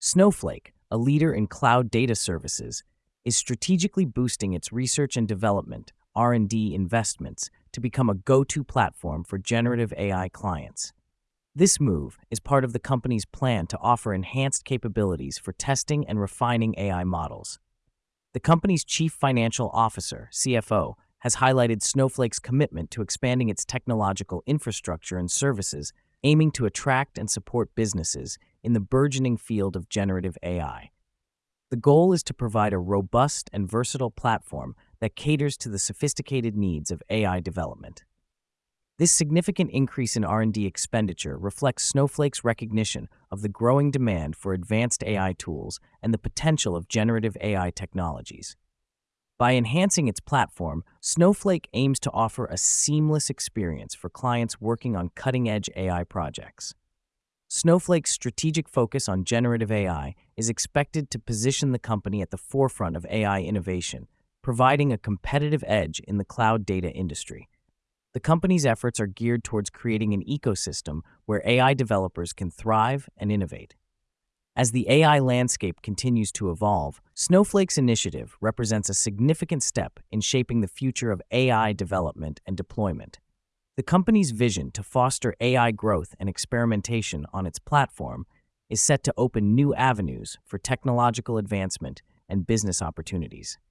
Snowflake, a leader in cloud data services, is strategically boosting its research and development (R&D) investments to become a go-to platform for generative AI clients. This move is part of the company's plan to offer enhanced capabilities for testing and refining AI models. The company's chief financial officer, CFO, has highlighted Snowflake's commitment to expanding its technological infrastructure and services, aiming to attract and support businesses in the burgeoning field of generative AI. The goal is to provide a robust and versatile platform that caters to the sophisticated needs of AI development. This significant increase in R&D expenditure reflects Snowflake's recognition of the growing demand for advanced AI tools and the potential of generative AI technologies. By enhancing its platform, Snowflake aims to offer a seamless experience for clients working on cutting-edge AI projects. Snowflake's strategic focus on generative AI is expected to position the company at the forefront of AI innovation, providing a competitive edge in the cloud data industry. The company's efforts are geared towards creating an ecosystem where AI developers can thrive and innovate. As the AI landscape continues to evolve, Snowflake's initiative represents a significant step in shaping the future of AI development and deployment. The company's vision to foster AI growth and experimentation on its platform is set to open new avenues for technological advancement and business opportunities.